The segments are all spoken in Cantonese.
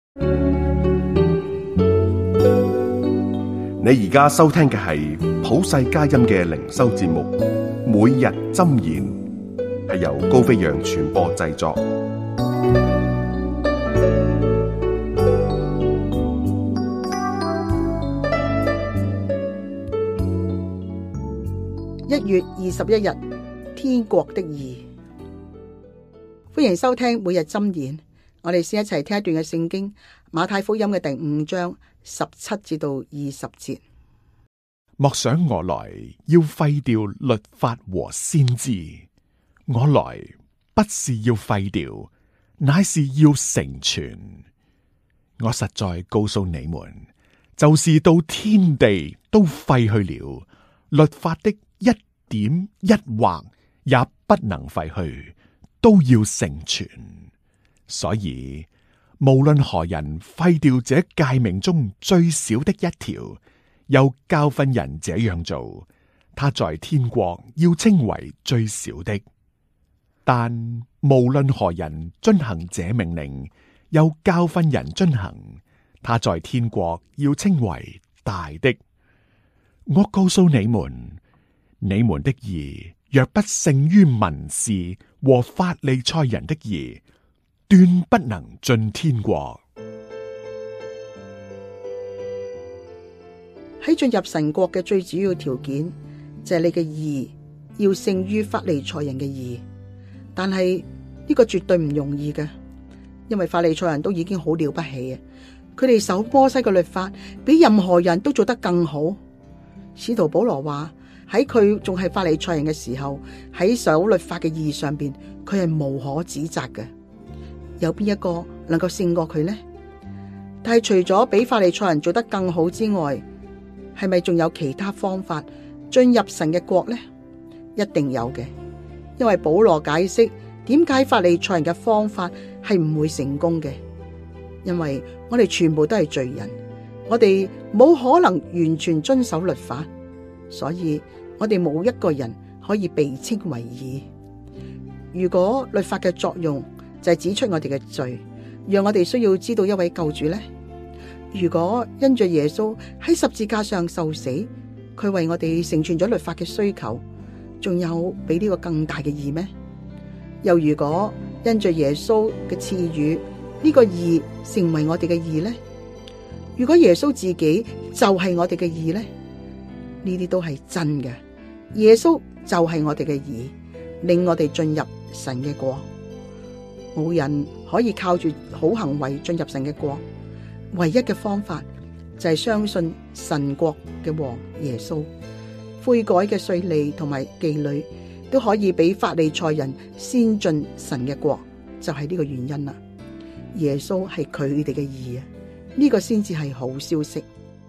你而家收聽嘅係普世佳音嘅靈修節目，每日箴言，係由高飛揚傳播製作。 1月21日，天國的義。歡迎收聽每日箴言。我哋先一齊聽一段嘅聖經，馬太福音嘅第5章17至到20節。 莫想我來要廢掉律法和先知，我來不是要廢掉，乃是要成全。我實在告訴你們，就是到天地都廢去了，律法的一點一畫也不能廢去，都要成全。所以無論何人廢掉這誡命中最小的一條，又教訓人這樣做，他在天國要稱為最小的；但無論何人遵行這命令，又教訓人遵行，他在天國要稱為大的。我告訴你們，你們的義若不勝於文士和法利賽人的義，斷不能進天國。 喺進入神國嘅最主要條件就係你嘅義要勝於法利賽人嘅義，但係呢個絕對唔容易嘅，因為法利賽人都已經好了不起啊！佢哋守摩西嘅律法比任何人都做得更好。使徒保羅話喺佢仲係法利賽人嘅時候，喺守律法嘅義上邊，佢係無可指責嘅。有邊一個能夠勝過佢呢？但係除咗比法利賽人做得更好之外，係咪仲有其他方法進入神嘅國呢？一定有嘅，因為保羅解釋點解法利賽人嘅方法係唔會成功嘅。因為我哋全部都係罪人，我哋冇可能完全遵守律法，所以我哋冇一個人可以被稱為義。如果律法嘅作用就係指出我哋嘅罪，讓我哋需要知道一位救主呢？如果因着耶穌喺十字架上受死，佢為我哋成全咗律法嘅需求，仲有比呢個更大嘅義咩？又如果因着耶穌嘅賜予，呢個義成為我哋嘅義呢？如果耶穌自己就係我哋嘅義呢？呢啲都係真嘅。耶穌就係我哋嘅義，令我哋進入神嘅國。冇人可以靠住好行為進入神嘅國，唯一嘅方法就係相信神國嘅王耶穌。悔改嘅稅吏同埋妓女都可以比法利賽人先進神嘅國，就係呢個原因啦。耶穌係佢哋嘅義啊，呢個先至係好消息。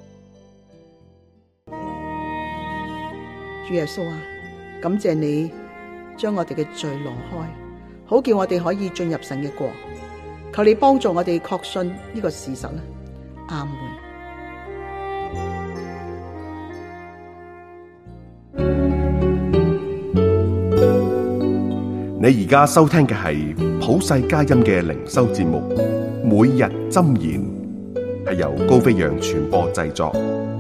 主耶穌啊，感謝你將我哋嘅罪挪開，好叫我哋可以進入神嘅國。求你幫助我哋確信呢個事實啦。阿門。 你而家收聽嘅係普世佳音嘅靈修節目，每日箴言，係由高飛揚傳播製作。